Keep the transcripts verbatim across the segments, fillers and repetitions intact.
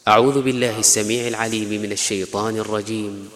أعوذ بالله السميع العليم من الشيطان الرجيم.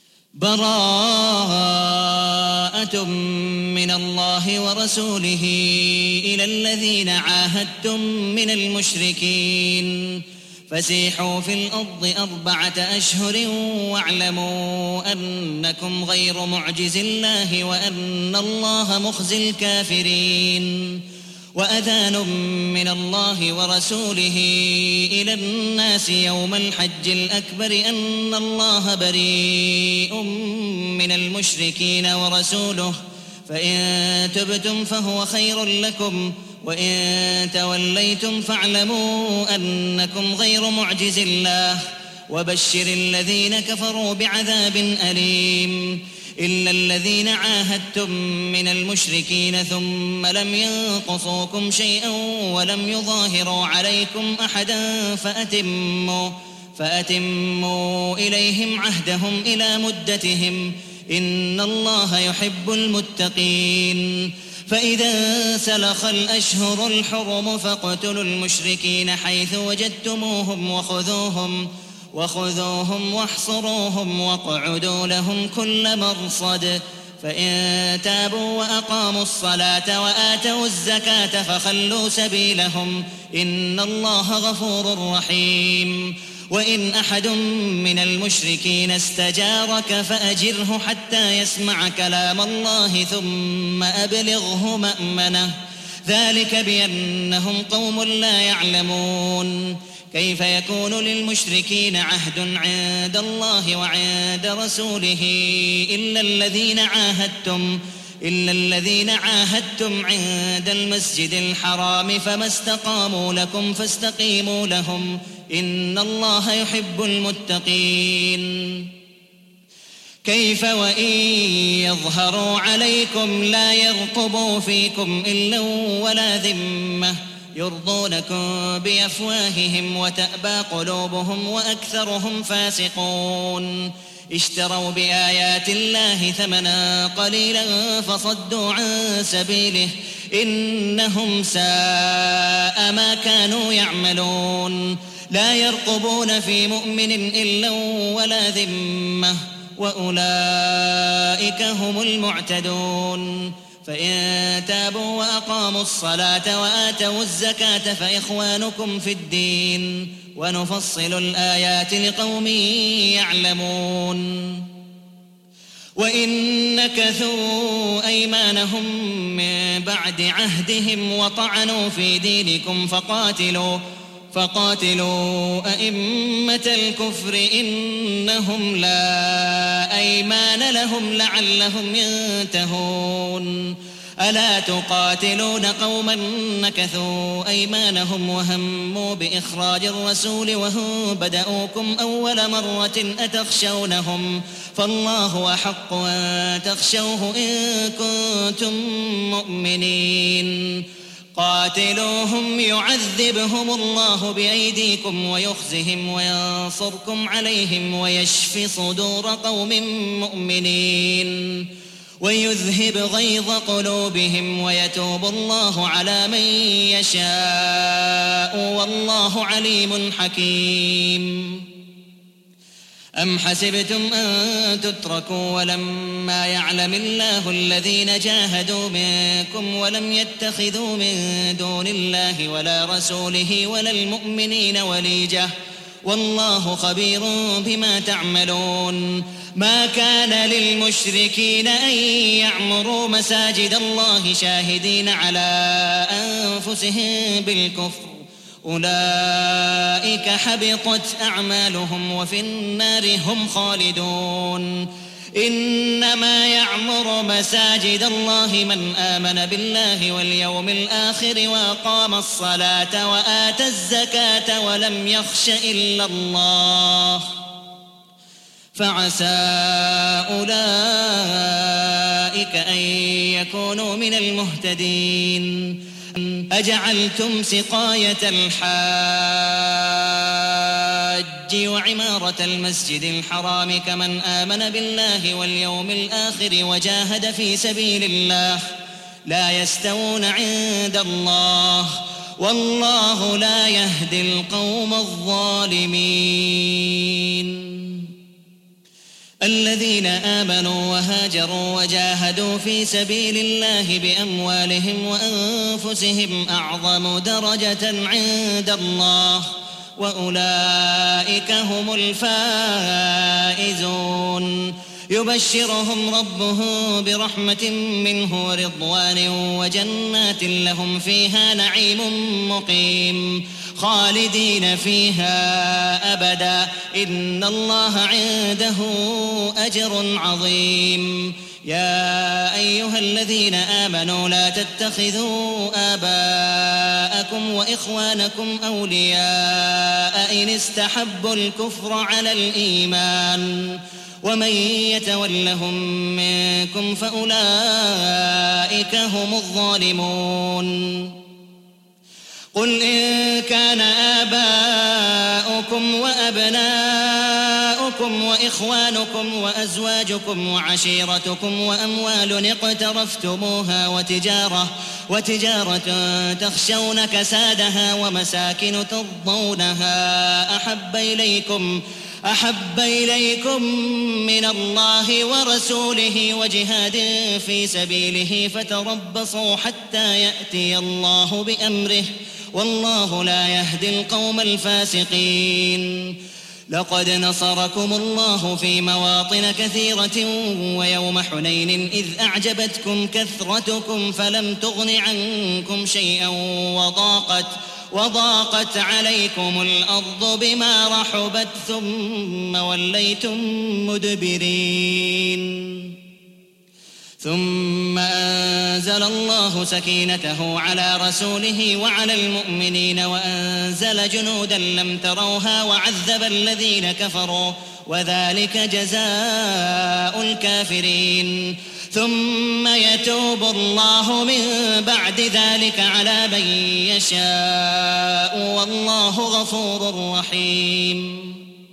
براءة من الله ورسوله إلى الذين عاهدتم من المشركين فسيحوا في الأرض أربعة أشهر واعلموا أنكم غير معجز الله وأن الله مخزي الكافرين. وأذان من الله ورسوله إلى الناس يوم الحج الأكبر أن الله بريء من المشركين ورسوله فإن تبتم فهو خير لكم وإن توليتم فاعلموا أنكم غير معجز الله وبشر الذين كفروا بعذاب أليم. إلا الذين عاهدتم من المشركين ثم لم ينقصوكم شيئا ولم يظاهروا عليكم أحدا فأتموا, فأتموا إليهم عهدهم إلى مدتهم إن الله يحب المتقين. فإذا سلخ الأشهر الحرم فاقتلوا المشركين حيث وجدتموهم وخذوهم وخذوهم واحصروهم واقعدوا لهم كل مرصد. فإن تابوا وأقاموا الصلاة وآتوا الزكاة فخلوا سبيلهم إن الله غفور رحيم. وإن أحد من المشركين استجارك فأجره حتى يسمع كلام الله ثم أبلغه مأمنه ذلك بأنهم قوم لا يعلمون. كيف يكون للمشركين عهد عند الله وعند رسوله إلا الذين عاهدتم إلا الذين عاهدتم عند المسجد الحرام فما استقاموا لكم فاستقيموا لهم إن الله يحب المتقين. كيف وإن يظهروا عليكم لا يرقبوا فيكم إلا ولا ذمة يرضونكم بأفواههم وتأبى قلوبهم وأكثرهم فاسقون. اشتروا بآيات الله ثمنا قليلا فصدوا عن سبيله إنهم ساء ما كانوا يعملون. لا يرقبون في مؤمن إلا ولا ذمة وأولئك هم المعتدون. فإن تابوا وأقاموا الصلاة وآتوا الزكاة فإخوانكم في الدين ونفصل الآيات لقوم يعلمون. وإن نكثوا أيمانهم من بعد عهدهم وطعنوا في دينكم فقاتلوا فقاتلوا أئمة الكفر إنهم لا أيمان لهم لعلهم ينتهون. ألا تقاتلون قوما نكثوا أيمانهم وهموا بإخراج الرسول وهم بدأوكم أول مرة أتخشونهم فالله أحق أن تخشوه إن كنتم مؤمنين. قاتلوهم يعذبهم الله بأيديكم ويخزهم وينصركم عليهم ويشف صدور قوم مؤمنين ويذهب غيظ قلوبهم ويتوب الله على من يشاء والله عليم حكيم. أم حسبتم أن تتركوا ولما يعلم الله الذين جاهدوا منكم ولم يتخذوا من دون الله ولا رسوله ولا المؤمنين وليجة والله خبير بما تعملون. ما كان للمشركين أن يعمروا مساجد الله شاهدين على أنفسهم بالكفر أولئك حبطت أعمالهم وفي النار هم خالدون. إنما يعمر مساجد الله من آمن بالله واليوم الآخر وأقام الصلاة وآتى الزكاة ولم يخش إلا الله فعسى أولئك أن يكونوا من المهتدين. أجعلتم سقاية الحاج وعمارة المسجد الحرام كمن آمن بالله واليوم الآخر وجاهد في سبيل الله لا يستوون عند الله والله لا يهدي القوم الظالمين. الذين آمنوا وهاجروا وجاهدوا في سبيل الله بأموالهم وأنفسهم أعظم درجة عند الله وأولئك هم الفائزون. يبشرهم ربهم برحمة منه ورضوان وجنات لهم فيها نعيم مقيم خالدين فيها أبدا إن الله عنده أجر عظيم. يا أيها الذين آمنوا لا تتخذوا آباءكم وإخوانكم أولياء إن استحبوا الكفر على الإيمان ومن يتولهم منكم فأولئك هم الظالمون. قل إن كان آباؤكم وأبناؤكم وإخوانكم وأزواجكم وعشيرتكم وأموال اقترفتموها وتجارة, وتجارة تخشون كسادها ومساكن ترضونها أحب إليكم أحب إليكم من الله ورسوله وجهاد في سبيله فتربصوا حتى يأتي الله بأمره والله لا يهدي القوم الفاسقين. لقد نصركم الله في مواطن كثيرة ويوم حنين إذ أعجبتكم كثرتكم فلم تغن عنكم شيئا وضاقت وضاقت عليكم الأرض بما رحبت ثم وليتم مدبرين. ثم أنزل الله سكينته على رسوله وعلى المؤمنين وأنزل جنودا لم تروها وعذب الذين كفروا وذلك جزاء الكافرين. ثم يتوب الله من بعد ذلك على من يشاء والله غفور رحيم.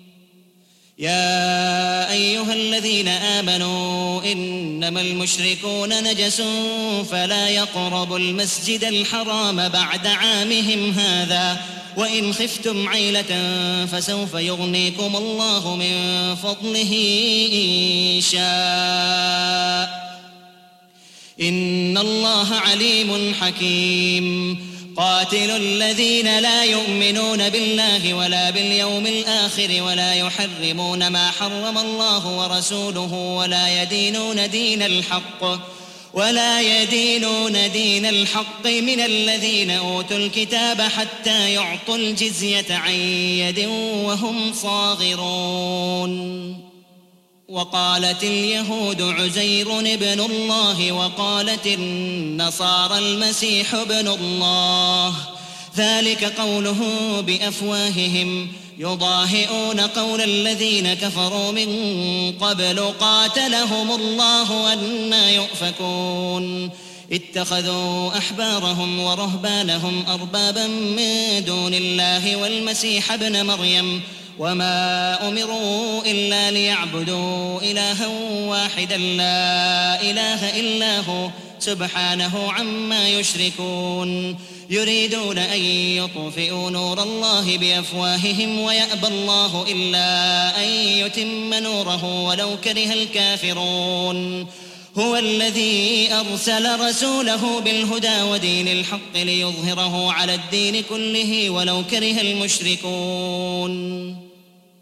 يا أيها الذين آمنوا إنما المشركون نجس فلا يقربوا المسجد الحرام بعد عامهم هذا وإن خفتم عيلة فسوف يغنيكم الله من فضله إن شاء إن الله عليم حكيم. قاتلوا الذين لا يؤمنون بالله ولا باليوم الآخر ولا يحرمون ما حرم الله ورسوله ولا يدينون دين الحق ولا يدينون دين الحق من الذين أوتوا الكتاب حتى يعطوا الجزية عن يد وهم صاغرون. وقالت اليهود عزير ابن الله وقالت النصارى المسيح ابن الله ذلك قوله بأفواههم يضاهئون قول الذين كفروا من قبل قاتلهم الله أنى يؤفكون. اتخذوا أحبارهم ورهبانهم أربابا من دون الله والمسيح ابن مريم وما أمروا إلا ليعبدوا إلها واحدا لا إله إلا هو سبحانه عما يشركون. يريدون أن يطفئوا نور الله بأفواههم ويأبى الله إلا أن يتم نوره ولو كره الكافرون. هو الذي أرسل رسوله بالهدى ودين الحق ليظهره على الدين كله ولو كره المشركون.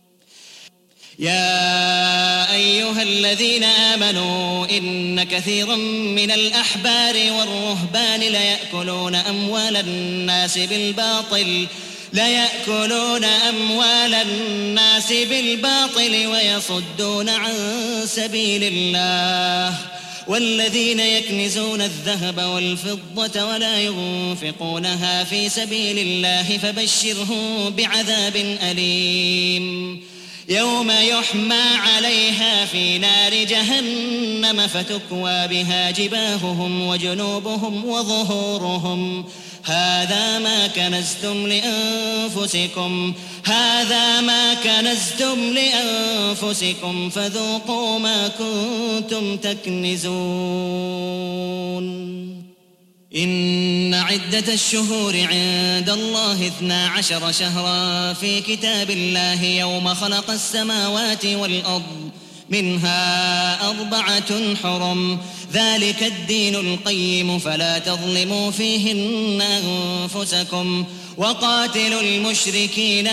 يا أيها الذين آمنوا إن كثيرا من الأحبار والرهبان ليأكلون أموال الناس بالباطل ليأكلون أموال الناس بالباطل ويصدون عن سبيل الله والذين يكنزون الذهب والفضة ولا ينفقونها في سبيل الله فبشرهم بعذاب أليم يوم يحمى عليها في نار جهنم فتكوى بها جباههم وجنوبهم وظهورهم هذا ما كنزتم لأنفسكم هذا ما كنزتم لأنفسكم فذوقوا ما كنتم تكنزون. إن عدة الشهور عند الله اثنا عشر شهرا في كتاب الله يوم خلق السماوات والأرض منها أربعة حرم ذلك الدين القيم فلا تظلموا فيهن أنفسكم وقاتلوا المشركين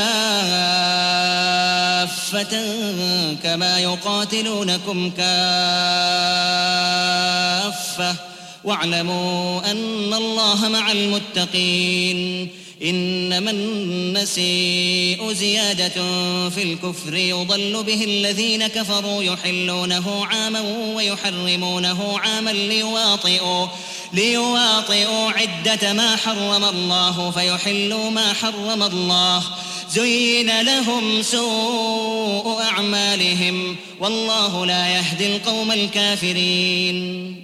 كافة كما يقاتلونكم كافة واعلموا أن الله مع المتقين إنما النسيء زيادة في الكفر يضل به الذين كفروا يحلونه عاما ويحرمونه عاما ليواطئوا, ليواطئوا عدة ما حرم الله فيحلوا ما حرم الله زين لهم سوء أعمالهم والله لا يهدي القوم الكافرين.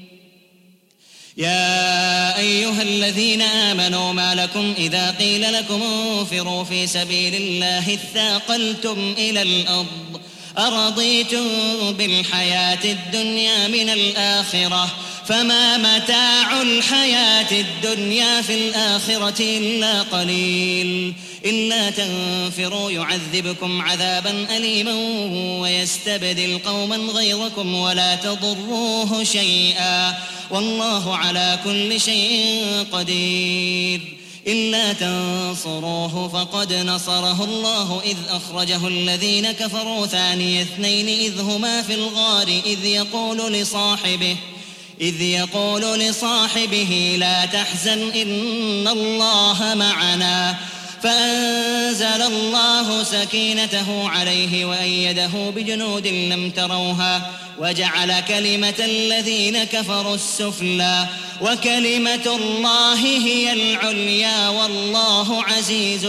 يا أيها الذين آمنوا ما لكم إذا قيل لكم انفروا في سبيل الله اثاقلتم إلى الأرض أرضيتم بالحياة الدنيا من الآخرة فما متاع الحياة الدنيا في الآخرة إلا قليل إلا تنفروا يعذبكم عذابا أليما ويستبدل قوما غيركم ولا تضروه شيئا والله على كل شيء قدير. إلا تنصروه فقد نصره الله إذ أخرجه الذين كفروا ثاني اثنين إذ هما في الغار إذ يقول لصاحبه إذ يقول لصاحبه لا تحزن إن الله معنا فأنزل الله سكينته عليه وأيده بجنود لم تروها وجعل كلمة الذين كفروا السفلى وكلمة الله هي العليا والله عزيز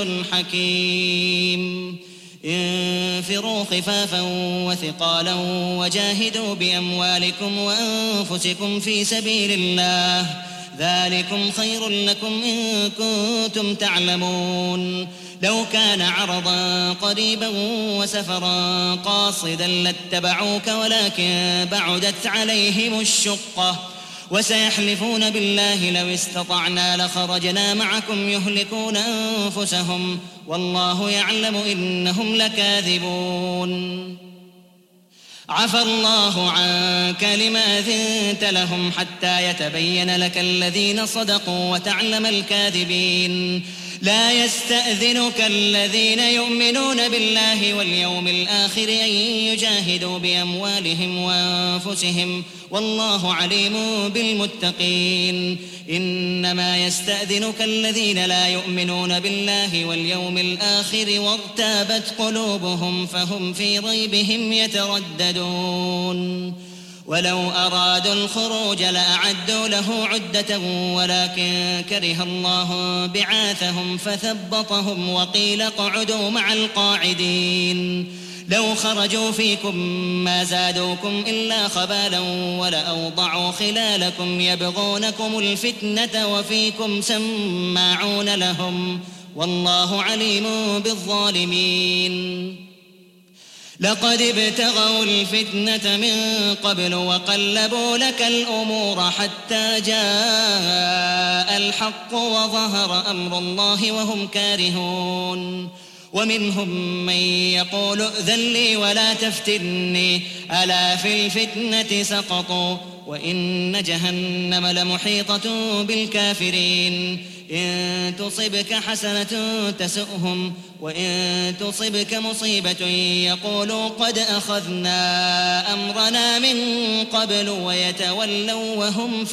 حكيم. انفروا خفافا وثقالا وجاهدوا بأموالكم وأنفسكم في سبيل الله ذلكم خير لكم إن كنتم تعلمون. لو كان عرضا قريبا وسفرا قاصدا لاتبعوك ولكن بعدت عليهم الشقة وسيحلفون بالله لو استطعنا لخرجنا معكم يهلكون أنفسهم والله يعلم إنهم لكاذبون. عفى الله عنك لما أذنت لهم حتى يتبين لك الذين صدقوا وتعلم الكاذبين. لا يستأذنك الذين يؤمنون بالله واليوم الآخر أن يجاهدوا بأموالهم وأنفسهم والله عليم بالمتقين. إنما يستأذنك الذين لا يؤمنون بالله واليوم الآخر وارتابت قلوبهم فهم في ريبهم يترددون. ولو أرادوا الخروج لأعدوا له عدة ولكن كره الله بعاثهم فثبطهم وقيل اقعدوا مع القاعدين. لو خرجوا فيكم ما زادوكم إلا خبالا ولأوضعوا خلالكم يبغونكم الفتنة وفيكم سماعون لهم والله عليم بالظالمين. لقد ابتغوا الفتنة من قبل وقلبوا لك الأمور حتى جاء الحق وظهر أمر الله وهم كارهون. ومنهم من يقول ائذن لي ولا تفتني ألا في الفتنة سقطوا وإن جهنم لمحيطة بالكافرين. إن تصبك حسنة تسؤهم وإن تصبك مصيبة يقولوا قد أخذنا أمرنا من قبل ويتولوا وهم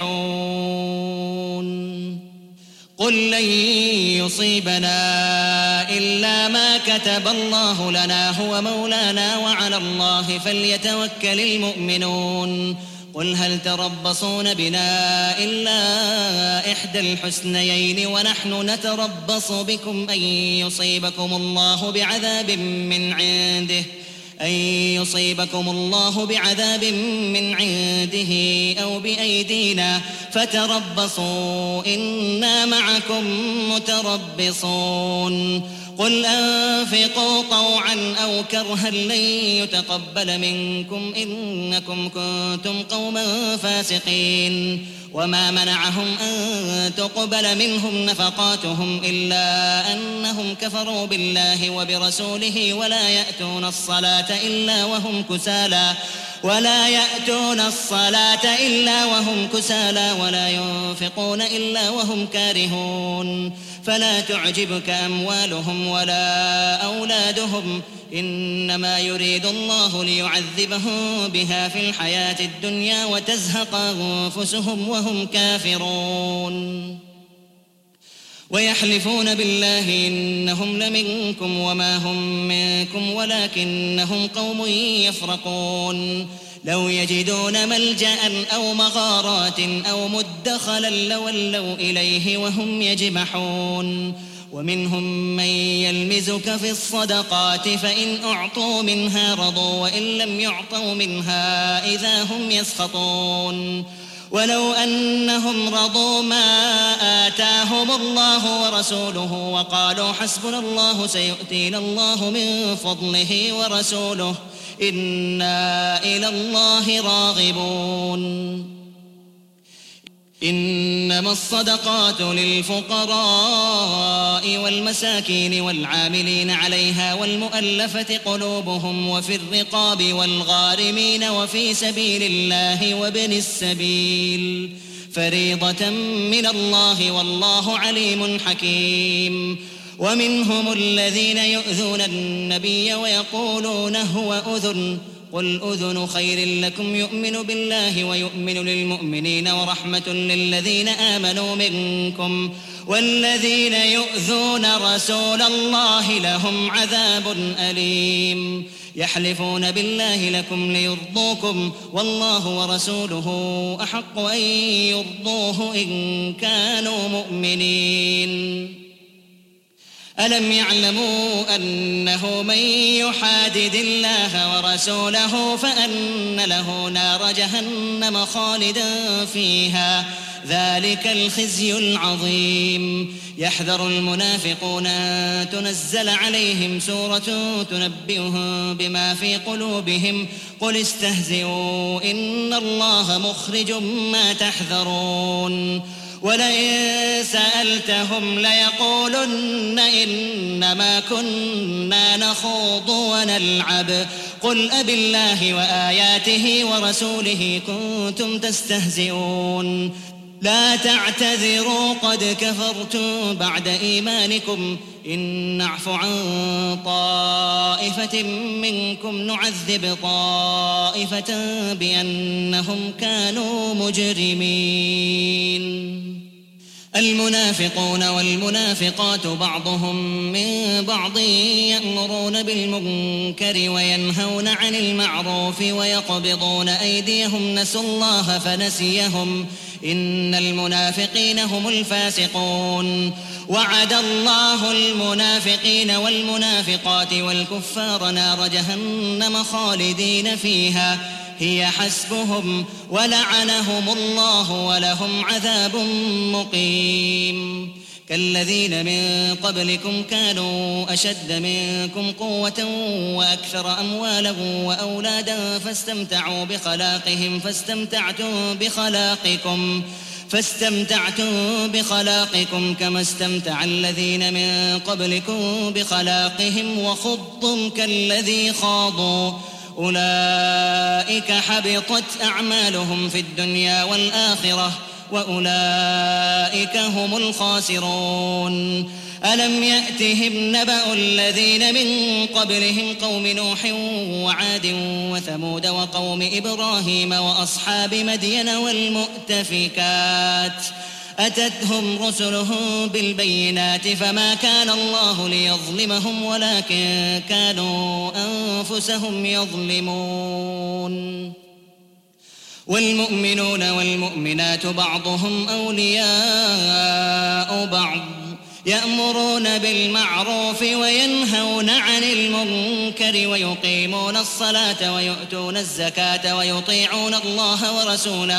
فرحون. قل لن يصيبنا إلا ما كتب الله لنا هو مولانا وعلى الله فليتوكل المؤمنون. قل هل تربصون بنا إلا إحدى الحسنيين ونحن نتربص بكم أن يصيبكم الله بعذاب من عنده أن يصيبكم الله بعذاب من عنده أو بأيدينا فتربصوا إنا معكم متربصون. قل أنفقوا طوعا أو كرها لن يتقبل منكم إنكم كنتم قوما فاسقين. وما منعهم أن تقبل منهم نفقاتهم إلا أنهم كفروا بالله وبرسوله ولا يأتون الصلاة إلا وهم كسالى ولا يأتون الصلاة إلا وهم كسالى ولا ينفقون إلا وهم كارهون فلا تعجبك أموالهم ولا أولادهم إنما يريد الله ليعذبهم بها في الحياة الدنيا وتزهق أنفسهم وهم كافرون ويحلفون بالله إنهم لمنكم وما هم منكم ولكنهم قوم يفرقون لو يجدون ملجأ أو مغارات أو مدخلا لولوا إليه وهم يجمحون ومنهم من يلمزك في الصدقات فإن أعطوا منها رضوا وإن لم يعطوا منها إذا هم يسخطون ولو أنهم رضوا ما آتاهم الله ورسوله وقالوا حسبنا الله سيؤتينا الله من فضله ورسوله إنا إلى الله راغبون إنما الصدقات للفقراء والمساكين والعاملين عليها والمؤلفة قلوبهم وفي الرقاب والغارمين وفي سبيل الله وابن السبيل فريضة من الله والله عليم حكيم ومنهم الذين يؤذون النبي ويقولون هو أذن قل أذن خير لكم يؤمن بالله ويؤمن للمؤمنين ورحمة للذين آمنوا منكم والذين يؤذون رسول الله لهم عذاب أليم يحلفون بالله لكم ليرضوكم والله ورسوله أحق أن يرضوه إن كانوا مؤمنين ألم يعلموا أنه من يحادد الله ورسوله فأن له نار جهنم خالدا فيها ذلك الخزي العظيم يحذر المنافقون أن تنزل عليهم سورة تنبئهم بما في قلوبهم قل استهزئوا إن الله مخرج ما تحذرون ولئن سألتهم ليقولن إنما كنا نخوض ونلعب قل أبالله وآياته ورسوله كنتم تستهزئون لا تعتذروا قد كفرتم بعد إيمانكم إن نعف عن طائفة منكم نعذب طائفة بأنهم كانوا مجرمين المنافقون والمنافقات بعضهم من بعض يأمرون بالمنكر وينهون عن المعروف ويقبضون أيديهم نسوا الله فنسيهم إن المنافقين هم الفاسقون وعد الله المنافقين والمنافقات والكفار نار جهنم خالدين فيها هي حسبهم ولعنهم الله ولهم عذاب مقيم كالذين من قبلكم كانوا أشد منكم قوة وأكثر أموالا وأولادا فاستمتعوا بخلاقهم فاستمتعتم بخلاقكم فاستمتعتم بخلاقكم كما استمتع الذين من قبلكم بخلاقهم وخضتم كالذي خاضوا أولئك حبطت أعمالهم في الدنيا والآخرة وأولئك هم الخاسرون ألم يأتهم نبأ الذين من قبلهم قوم نوح وعاد وثمود وقوم إبراهيم وأصحاب مدين والمؤتفكات أتتهم رسلهم بالبينات فما كان الله ليظلمهم ولكن كانوا أنفسهم يظلمون والمؤمنون والمؤمنات بعضهم أولياء بعض يأمرون بالمعروف وينهون عن المنكر ويقيمون الصلاة ويؤتون الزكاة ويطيعون الله ورسوله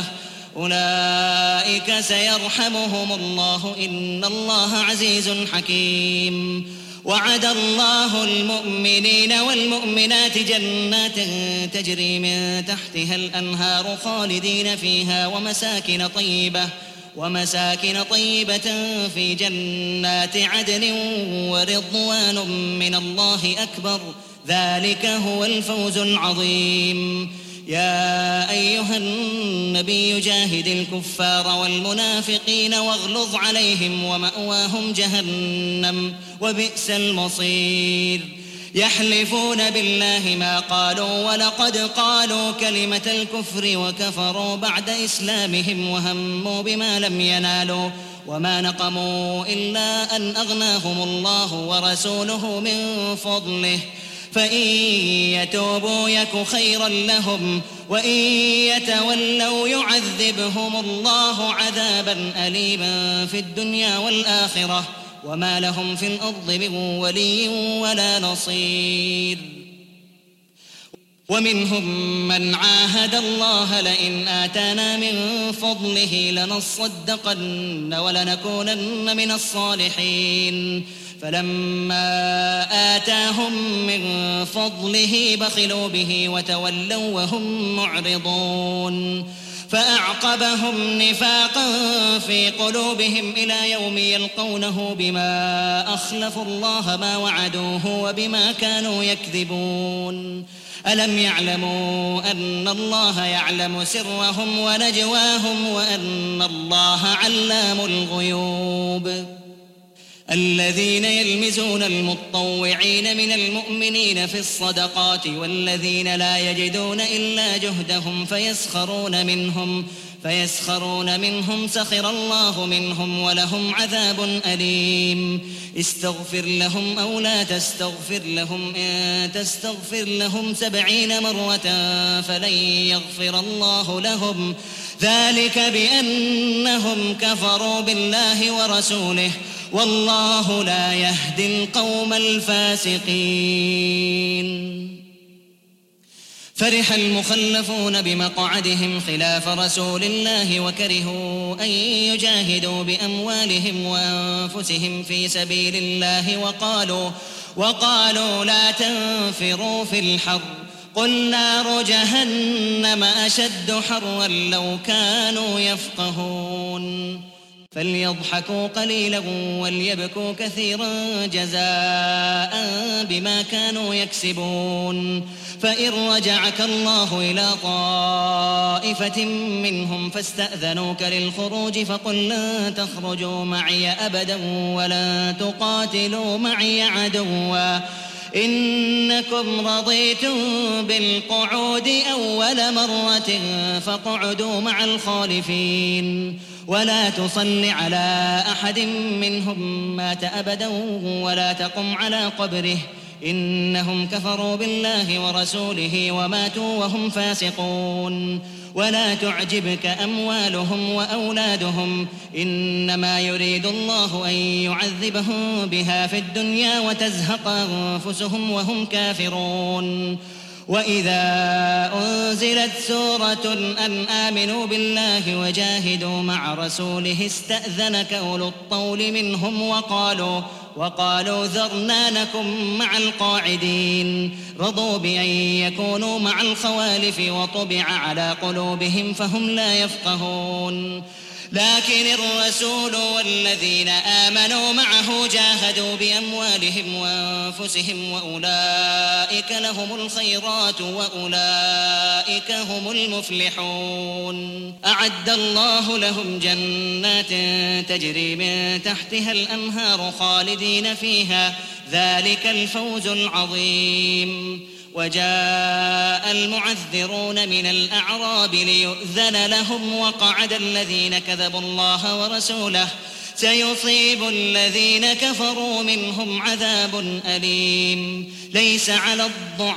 أولئك سيرحمهم الله إن الله عزيز حكيم وعد الله المؤمنين والمؤمنات جنات تجري من تحتها الأنهار خالدين فيها ومساكن طيبة ومساكن طيبة في جنات عدن ورضوان من الله أكبر ذلك هو الفوز العظيم. يا أيها النبي جاهد الكفار والمنافقين واغلظ عليهم ومأواهم جهنم وبئس المصير. يحلفون بالله ما قالوا ولقد قالوا كلمة الكفر وكفروا بعد إسلامهم وهموا بما لم ينالوا وما نقموا إلا أن أغناهم الله ورسوله من فضله فإن يتوبوا يك خيرا لهم وإن يتولوا يعذبهم الله عذابا أليما في الدنيا والآخرة وما لهم في الأرض من ولي ولا نصير. ومنهم من عاهد الله لئن آتانا من فضله لنصدقن ولنكونن من الصالحين فلما آتاهم من فضله بخلوا به وتولوا وهم معرضون فأعقبهم نفاقا في قلوبهم إلى يوم يلقونه بما أخلفوا الله ما وعدوه وبما كانوا يكذبون. ألم يعلموا أن الله يعلم سرهم ونجواهم وأن الله علام الغيوب. الذين يلمزون المطوعين من المؤمنين في الصدقات والذين لا يجدون إلا جهدهم فيسخرون منهم فيسخرون منهم سخر الله منهم ولهم عذاب أليم. استغفر لهم أو لا تستغفر لهم إن تستغفر لهم سبعين مرة فلن يغفر الله لهم ذلك بأنهم كفروا بالله ورسوله والله لا يهدي القوم الفاسقين. فرح المخلفون بمقعدهم خلاف رسول الله وكرهوا أن يجاهدوا بأموالهم وأنفسهم في سبيل الله وقالوا, وقالوا لا تنفروا في الحر قل نار جهنم أشد حرا لو كانوا يفقهون. فليضحكوا قليلا وليبكوا كثيرا جزاء بما كانوا يكسبون. فإن رجعك الله إلى طائفة منهم فاستأذنوك للخروج فقل لن تخرجوا معي أبدا ولن تقاتلوا معي عدوا إنكم رضيتم بالقعود أول مرة فاقعدوا مع الخالفين ولا تصل على أحد منهم مات أبدا ولا تقم على قبره إنهم كفروا بالله ورسوله وماتوا وهم فاسقون. ولا تعجبك أموالهم وأولادهم إنما يريد الله أن يعذبهم بها في الدنيا وتزهق أنفسهم وهم كافرون. وإذا أنزلت سورة أن آمنوا بالله وجاهدوا مع رسوله استأذنك أولو الطول منهم وقالوا وقالوا ذرنا نكن مع القاعدين رضوا بأن يكونوا مع الخوالف وطبع على قلوبهم فهم لا يفقهون. لكن الرسول والذين آمنوا معه جاهدوا بأموالهم وأنفسهم وأولئك لهم الخيرات وأولئك هم المفلحون. أعد الله لهم جنات تجري من تحتها الأنهار خالدين فيها ذلك الفوز العظيم. وجاء المعذرون من الأعراب ليؤذن لهم وقعد الذين كذبوا الله ورسوله سيصيب الذين كفروا منهم عذاب أليم. ليس على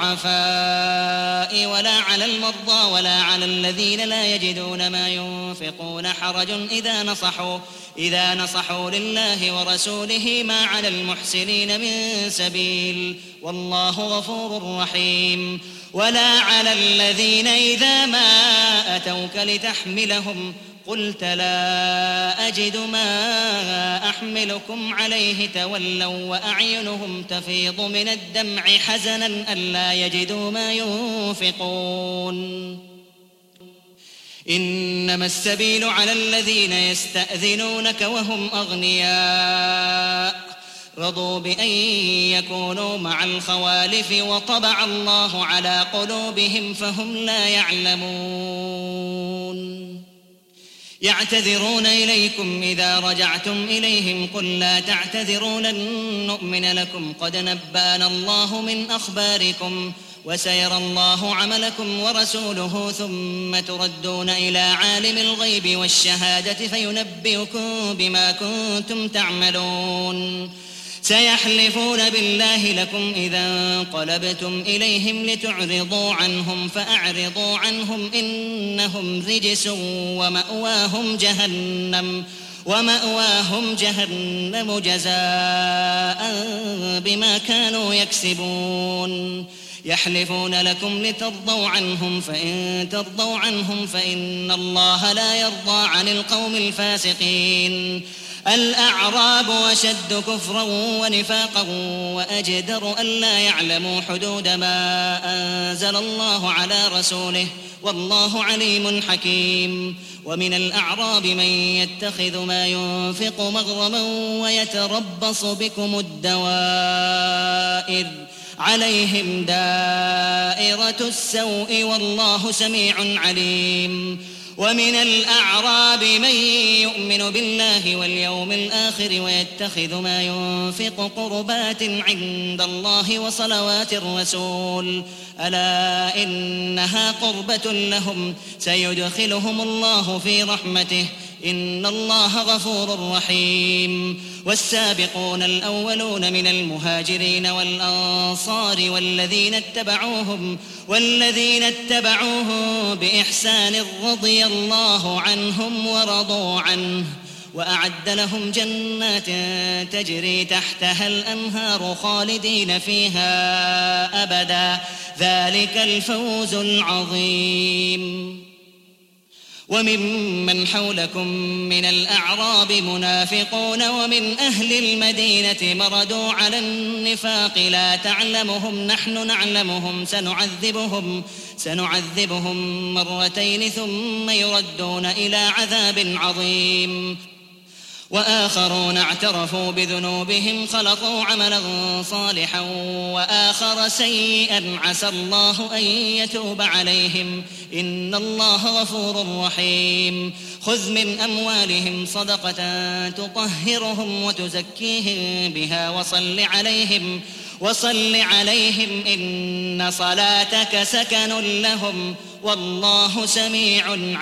الضعفاء ولا على المرضى ولا على الذين لا يجدون ما ينفقون حرج إذا نصحوا إذا نصحوا لله ورسوله ما على المحسنين من سبيل والله غفور رحيم. ولا على الذين إذا ما أتوك لتحملهم قلت لا أجد ما أحملكم عليه تولوا وأعينهم تفيض من الدمع حزنا ألا يجدوا ما ينفقون إنما السبيل على الذين يستأذنونك وهم أغنياء رضوا بأن يكونوا مع الخوالف وطبع الله على قلوبهم فهم لا يعلمون يعتذرون إليكم إذا رجعتم إليهم قل لا تعتذروا لن نؤمن لكم قد نبأنا الله من أخباركم وسيرى الله عملكم ورسوله ثم تردون إلى عالم الغيب والشهادة فينبئكم بما كنتم تعملون سيحلفون بالله لكم إذا انقلبتم إليهم لتعرضوا عنهم فأعرضوا عنهم إنهم رجس ومأواهم جهنم ومأواهم جهنم جزاء بما كانوا يكسبون يحلفون لكم لترضوا عنهم فإن ترضوا عنهم فإن الله لا يرضى عن القوم الفاسقين الأعراب أشد كفرا ونفاقا وأجدر ألا يعلموا حدود ما أنزل الله على رسوله والله عليم حكيم ومن الأعراب من يتخذ ما ينفق مغرما ويتربص بكم الدوائر عليهم دائرة السوء والله سميع عليم ومن الأعراب من يؤمن بالله واليوم الآخر ويتخذ ما ينفق قربات عند الله وصلوات الرسول ألا إنها قربة لهم سيدخلهم الله في رحمته إن الله غفور رحيم والسابقون الأولون من المهاجرين والأنصار والذين اتبعوهم والذين اتبعوهم بإحسان رضي الله عنهم ورضوا عنه وأعد لهم جنات تجري تحتها الأنهار خالدين فيها أبدا ذلك الفوز العظيم وممن حولكم من الأعراب منافقون ومن أهل المدينة مردوا على النفاق لا تعلمهم نحن نعلمهم سنعذبهم سنعذبهم مرتين ثم يردون إلى عذاب عظيم وآخرون اعترفوا بذنوبهم خلطوا عملا صالحا وآخر سيئا عسى الله أن يتوب عليهم إن الله غفور رحيم خذ من أموالهم صدقة تطهرهم وتزكيهم بها وصل عليهم وصل عليهم إن صلاتك سكن لهم والله سميع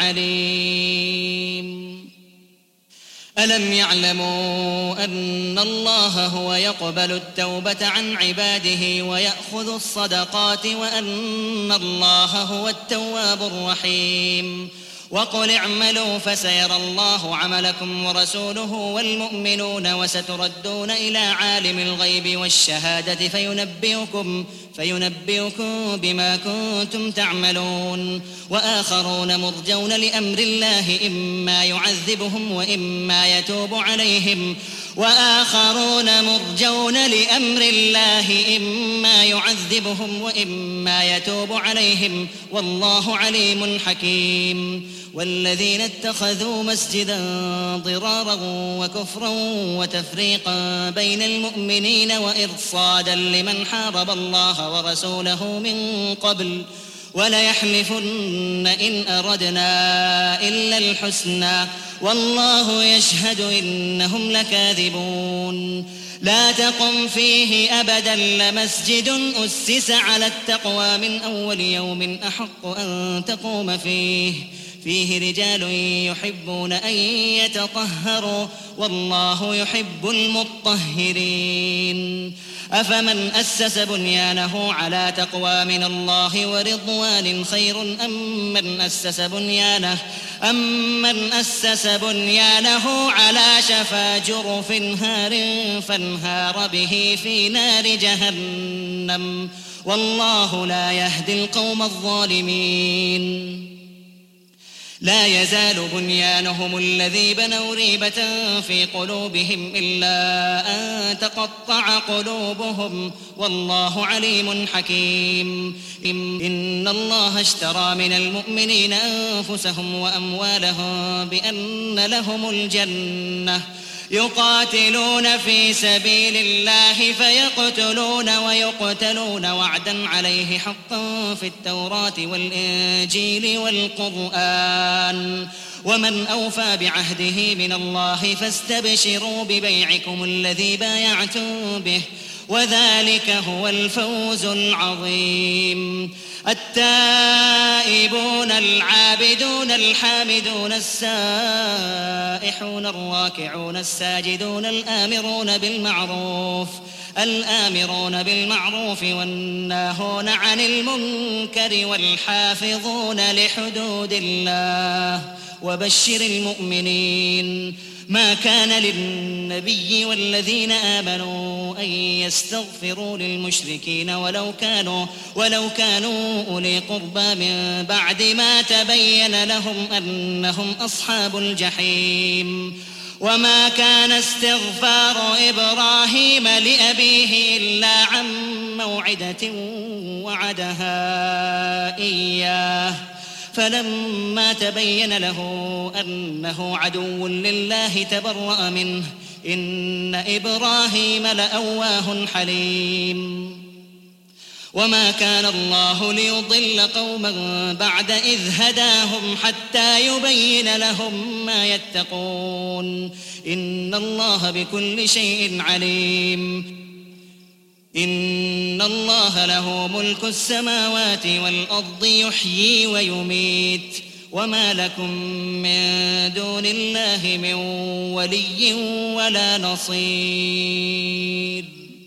عليم ألم يعلموا أن الله هو يقبل التوبة عن عباده ويأخذ الصدقات وأن الله هو التواب الرحيم وقل اعملوا فسيرى الله عملكم ورسوله والمؤمنون وستردون إلى عالم الغيب والشهادة فينبئكم فينبئكم بما كنتم تعملون وآخرون مرجون لأمر الله إما يعذبهم وإما يتوب عليهم وآخرون مرجون لأمر الله إما يعذبهم وإما يتوب عليهم والله عليم حكيم والذين اتخذوا مسجدا ضرارا وكفرا وتفريقا بين المؤمنين وإرصادا لمن حارب الله ورسوله من قبل وليحلفن إن أردنا إلا الحسنى والله يشهد إنهم لكاذبون لا تقم فيه أبدا لمسجد أسس على التقوى من أول يوم أحق أن تقوم فيه فيه رجال يحبون أن يتطهروا والله يحب المطهرين أفمن أسس بنيانه على تقوى من الله ورضوان خير أم من أسس بنيانه أم من أسس بنيانه على شفا جرف هار فانهار به في نار جهنم والله لا يهدي القوم الظالمين لا يزال بنيانهم الذي بنوا ريبة في قلوبهم إلا أن تقطع قلوبهم والله عليم حكيم. إن الله اشترى من المؤمنين أنفسهم وأموالهم بأن لهم الجنة يقاتلون في سبيل الله فيقتلون ويقتلون وعدا عليه حقا في التوراة والإنجيل والقرآن ومن أوفى بعهده من الله فاستبشروا ببيعكم الذي بايعتم به وذلك هو الفوز العظيم. التائبون العابدون الحامدون السائحون الراكعون الساجدون الآمرون بالمعروف الآمرون بالمعروف والناهون عن المنكر والحافظون لحدود الله وبشر المؤمنين. ما كان للنبي والذين آمنوا أن يستغفروا للمشركين ولو كانوا ولو كانوا أولي قربى من بعد ما تبين لهم أنهم أصحاب الجحيم. وما كان استغفار إبراهيم لأبيه إلا عن موعدة وعدها إياه فلما تبين له أنه عدو لله تبرأ منه إن إبراهيم لأواه حليم. وما كان الله ليضل قوما بعد إذ هداهم حتى يبين لهم ما يتقون إن الله بكل شيء عليم. إن الله له ملك السماوات والأرض يحيي ويميت وما لكم من دون الله من ولي ولا نصير.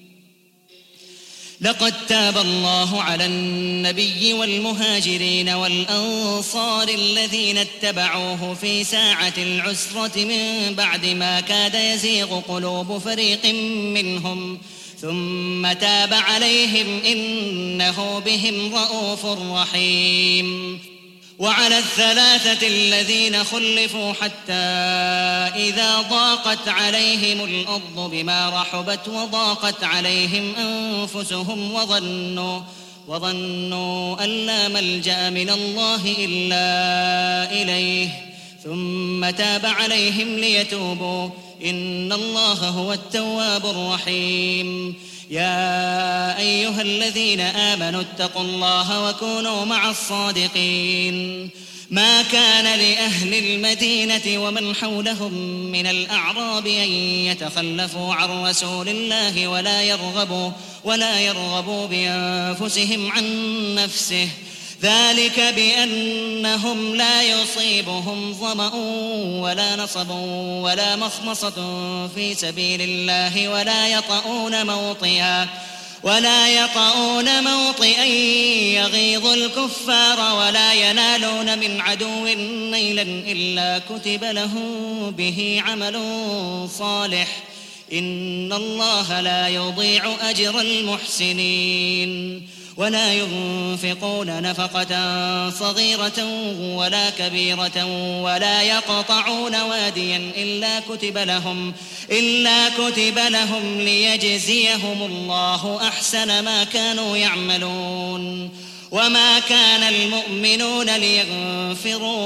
لقد تاب الله على النبي والمهاجرين والأنصار الذين اتبعوه في ساعة العسرة من بعد ما كاد يزيغ قلوب فريق منهم ثم تاب عليهم إنه بهم رءوف رحيم. وعلى الثلاثة الذين خلفوا حتى إذا ضاقت عليهم الأرض بما رحبت وضاقت عليهم أنفسهم وظنوا وظنوا أن لا ملجأ من الله إلا إليه ثم تاب عليهم ليتوبوا إن الله هو التواب الرحيم. يا أيها الذين آمنوا اتقوا الله وكونوا مع الصادقين. ما كان لأهل المدينة ومن حولهم من الأعراب أن يتخلفوا عن رسول الله ولا يرغبوا ولا يرغبوا بأنفسهم عن نفسه ذلك بأنهم لا يصيبهم ظمأ ولا نصب ولا مخمصة في سبيل الله ولا يطؤون موطئا ولا يطؤون موطئا يغيظ الكفار ولا ينالون من عدو نيلا إلا كتب لهم به عمل صالح إن الله لا يضيع أجر المحسنين. ولا ينفقون نفقة صغيرة ولا كبيرة ولا يقطعون واديا إلا كتب لهم إلا كتب لهم ليجزيهم الله أحسن ما كانوا يعملون. وما كان المؤمنون لينفروا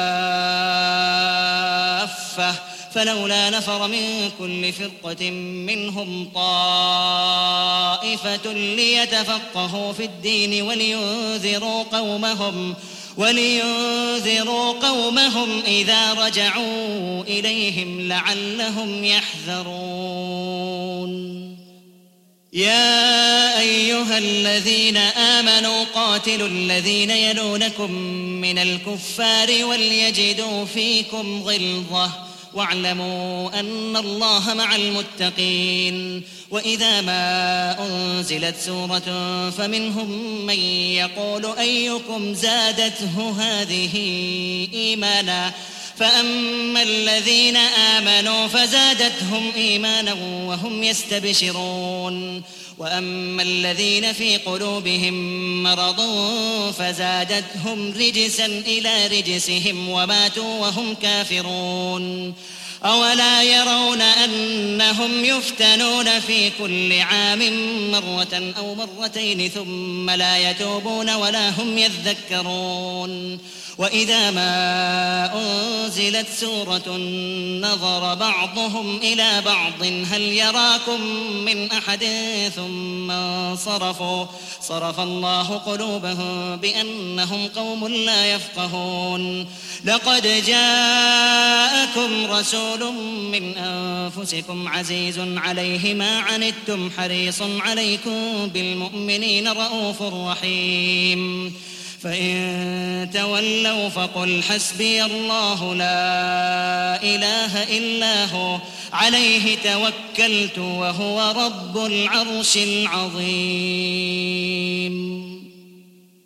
كافة فلولا نفر من كل فرقة منهم طائفة ليتفقهوا في الدين ولينذروا قومهم ولينذروا قومهم إذا رجعوا إليهم لعلهم يحذرون. يا أيها الذين آمنوا قاتلوا الذين يلونكم من الكفار وليجدوا فيكم غلظة واعلموا أن الله مع المتقين. وإذا ما أنزلت سورة فمنهم من يقول أيكم زادته هذه إيمانا فأما الذين آمنوا فزادتهم إيمانا وهم يستبشرون. وأما الذين في قلوبهم مرض فزادتهم رجسا إلى رجسهم وماتوا وهم كافرون أولا يرون أنهم يفتنون في كل عام مرة أو مرتين ثم لا يتوبون ولا هم يذكرون وإذا ما أنزلت سورة نظر بعضهم إلى بعض هل يراكم من أحد ثم انصرفوا صرف الله قلوبهم بأنهم قوم لا يفقهون لقد جاءكم رسول من أنفسكم عزيز عليه ما عنتم حريص عليكم بالمؤمنين رؤوف رحيم فإن تولوا فقل حسبي الله لا إله إلا هو عليه توكلت وهو رب العرش العظيم.